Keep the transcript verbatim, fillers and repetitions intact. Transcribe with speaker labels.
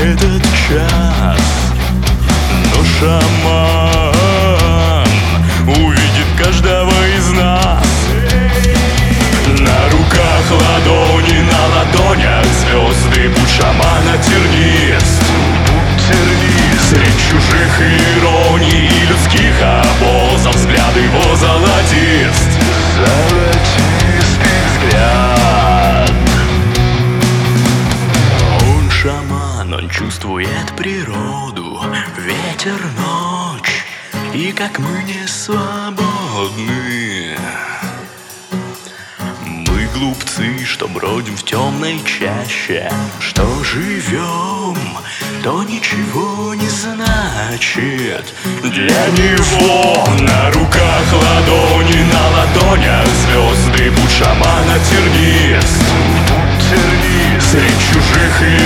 Speaker 1: этот час. Но шаман увидит каждого из нас. На руках ладони, на ладонях звезды. Путь шамана тернист, средь чужих ироний и людских обозов взгляд его золотист. Золотистый взгляд. Он шаман, он чувствует природу, ветер, ночь, и как мы не свободны. Мы глупцы, что бродим в темной чаще, что живем, то ничего не значит. Для него на руках ладони, на ладонях звезды. Путь шамана тернист, средь чужих